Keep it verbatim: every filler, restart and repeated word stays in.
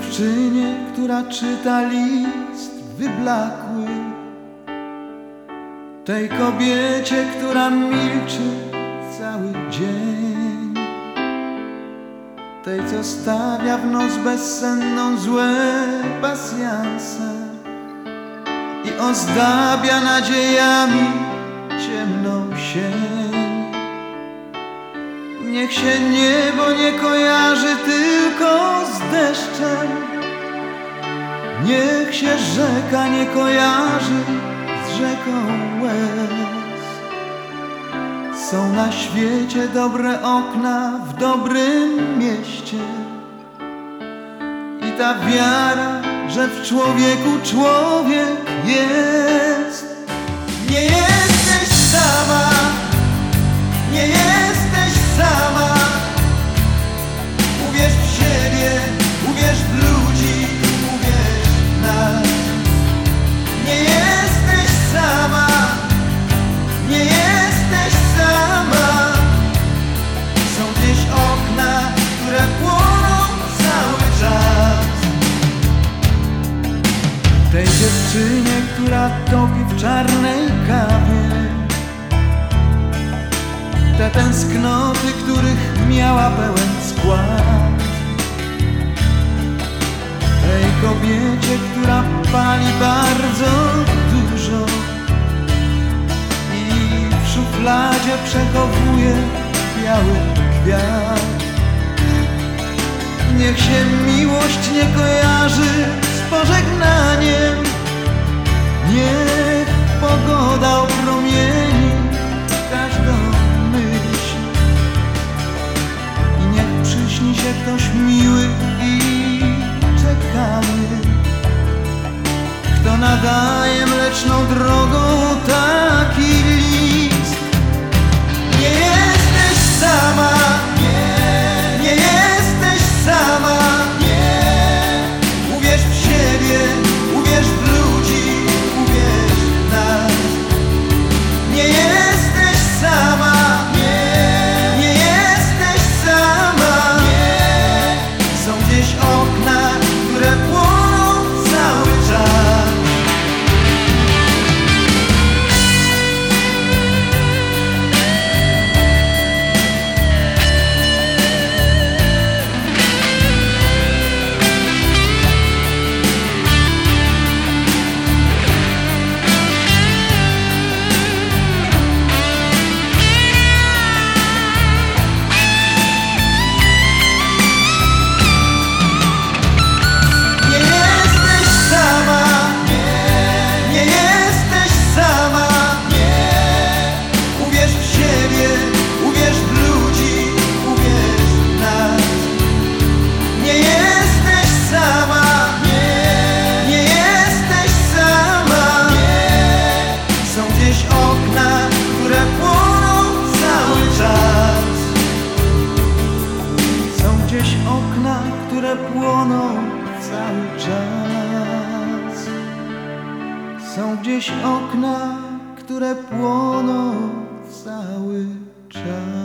dziewczynie, która czyta list wyblakły, tej kobiecie, która milczy cały dzień, tej, co stawia w noc bezsenną złe pasjanse i ozdabia nadziejami ciemną sień. Niech się niebo nie kojarzy tylko z deszczem, niech się rzeka nie kojarzy z rzeką łez. Są na świecie dobre okna w dobrym mieście i ta wiara, że w człowieku człowiek jest. Nie jesteś sama, nie jesteś sama. Uwierz w siebie, uwierz w ludzi, uwierz w nas. Nie jesteś sama, nie jesteś sama. Są gdzieś okna, które płoną cały czas. Tej dziewczynie, która topi w czarnej kawie, te tęsknoty, których miała pełen skład. Tej kobiecie, która pali bardzo dużo i w szufladzie przechowuje biały kwiat. Niech się miłość nie kojarzy z pożegnaniem, niech pogoda opromieni każdą myśl i niech przyśni się ktoś miły i czekamy, kto nadaje mleczną drogą taki list. Nie jesteś sama, nie, nie jesteś sama, nie. Uwierz w siebie, uwierz w ludzi, uwierz w nas. Nie jesteś sama, nie, nie jesteś sama, nie. Są gdzieś okna, które płoną cały czas. Gdzieś okna, które płoną cały czas. Są gdzieś okna, które płoną cały czas.